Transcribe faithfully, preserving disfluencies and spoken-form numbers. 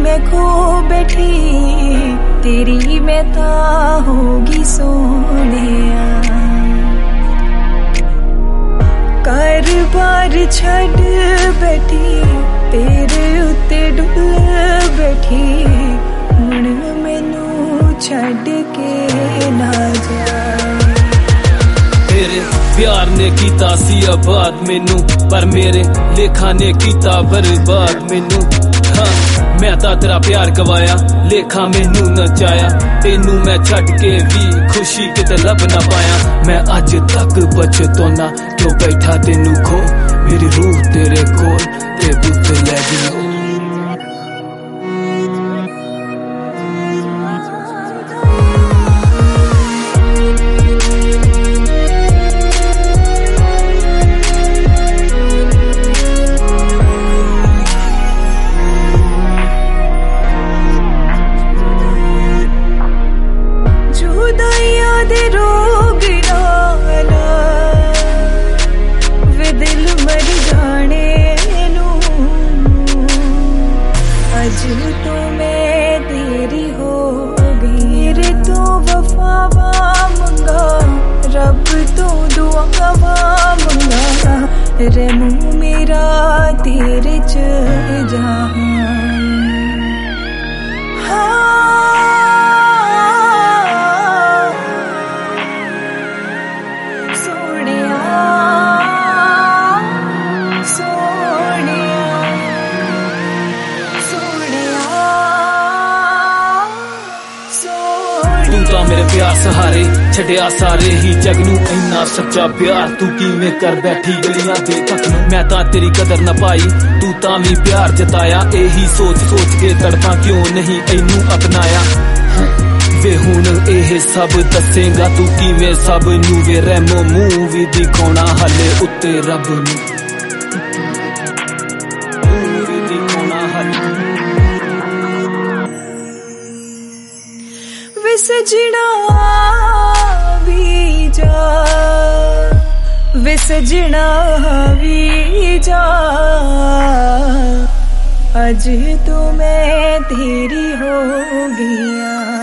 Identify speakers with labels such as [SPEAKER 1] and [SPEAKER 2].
[SPEAKER 1] मैं खो बैठी तेरी मैं ता होगी सोनिया। कर बार छड़ बैठी तेरे उत्ते डुल बैठी हुण मैनू छड़ के ना जा।
[SPEAKER 2] तेरे प्यार ने कीता सी आबाद मैनू पर मेरे लेखा ने कीता बर्बाद मैनू। हाँ मैं तां तेरा प्यार गवाया लेखा मैनू नचाया तेनू मैं छड़ के भी खुशी किते लब ना पाया। मैं अज तक पछताना क्यों बैठा तेनू खो मेरी रूह तेरे कोल ते बुत लै गई।
[SPEAKER 1] तो मैं तेरी हो गई रे तो वफावा मंगा रब तो दुआवा मंगा रे मुँह मेरा तेरे च जहां।
[SPEAKER 2] तू मेरे प्यार सहारे छड़िया सारे ही जग नू इन्ना सच्चा प्यार तू किवें कर बैठी गलियां दे तक नू। मैं तां तेरी कदर ना पाई तू तां भी प्यार जताया एही सोच सोच के तड़पा क्यों नहीं इनू अपनाया। वे हुण एह सब दसेगा तू किवें सब नू वे रहमो मुंह भी दिखाउणा हले उत्ते रब नू भी दिखाउणा हले।
[SPEAKER 1] वे सजना भी जा वे सजना भी जा अज तो मैं तेरी हो गया।